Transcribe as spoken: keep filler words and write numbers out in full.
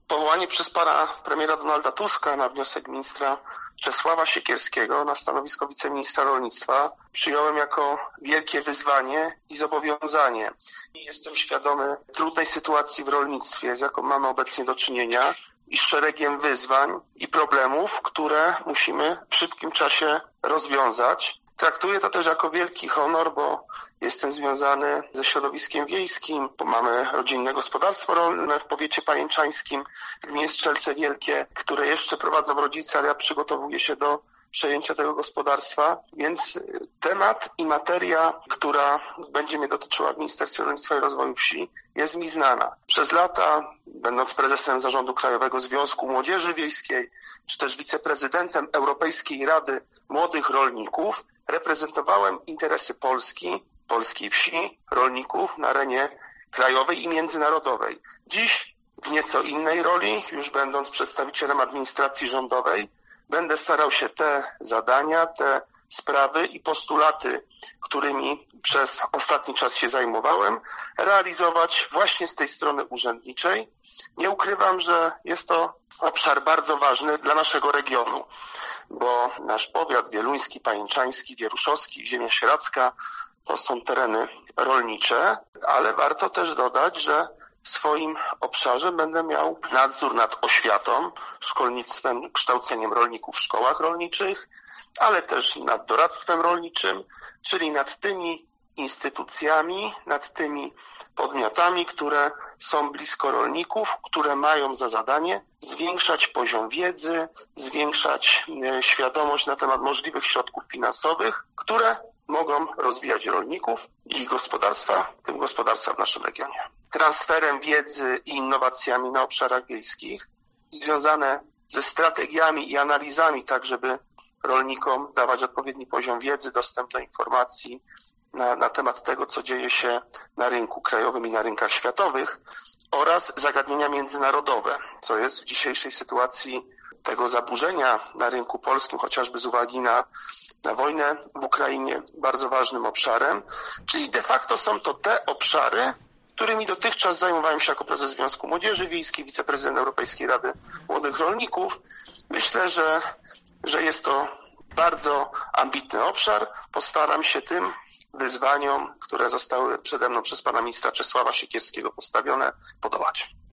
Powołanie przez pana premiera Donalda Tuska na wniosek ministra Czesława Siekierskiego na stanowisko wiceministra rolnictwa przyjąłem jako wielkie wyzwanie i zobowiązanie. Jestem świadomy trudnej sytuacji w rolnictwie, z jaką mamy obecnie do czynienia, i z szeregiem wyzwań i problemów, które musimy w szybkim czasie rozwiązać. Traktuję to też jako wielki honor, bo jestem związany ze środowiskiem wiejskim, bo mamy rodzinne gospodarstwo rolne w powiecie pajęczańskim, w gminie Strzelce Wielkie, które jeszcze prowadzą rodzice, ale ja przygotowuję się do przejęcia tego gospodarstwa, więc temat i materia, która będzie mnie dotyczyła w Ministerstwie Rolnictwa i Rozwoju Wsi, jest mi znana. Przez lata, będąc prezesem Zarządu Krajowego Związku Młodzieży Wiejskiej, czy też wiceprezydentem Europejskiej Rady Młodych Rolników, reprezentowałem interesy Polski, polskiej wsi, rolników na arenie krajowej i międzynarodowej. Dziś w nieco innej roli, już będąc przedstawicielem administracji rządowej, będę starał się te zadania, te sprawy i postulaty, którymi przez ostatni czas się zajmowałem, realizować właśnie z tej strony urzędniczej. Nie ukrywam, że jest to obszar bardzo ważny dla naszego regionu, bo nasz powiat wieluński, pajęczański, wieruszowski, ziemia sieradzka to są tereny rolnicze, ale warto też dodać, że w swoim obszarze będę miał nadzór nad oświatą, szkolnictwem, kształceniem rolników w szkołach rolniczych, ale też nad doradztwem rolniczym, czyli nad tymi instytucjami, nad tymi podmiotami, które są blisko rolników, które mają za zadanie zwiększać poziom wiedzy, zwiększać świadomość na temat możliwych środków finansowych, które mogą rozwijać rolników i ich gospodarstwa, w tym gospodarstwa w naszym regionie. Transferem wiedzy i innowacjami na obszarach wiejskich związane ze strategiami i analizami, tak żeby rolnikom dawać odpowiedni poziom wiedzy, dostęp do informacji na, na temat tego, co dzieje się na rynku krajowym i na rynkach światowych, oraz zagadnienia międzynarodowe, co jest w dzisiejszej sytuacji tego zaburzenia na rynku polskim, chociażby z uwagi na, na wojnę w Ukrainie, bardzo ważnym obszarem. Czyli de facto są to te obszary, którymi dotychczas zajmowałem się jako prezes Związku Młodzieży Wiejskiej, wiceprezydent Europejskiej Rady Młodych Rolników. Myślę, że, że jest to bardzo ambitny obszar. Postaram się tym wyzwaniom, które zostały przede mną przez pana ministra Czesława Siekierskiego postawione, podołać.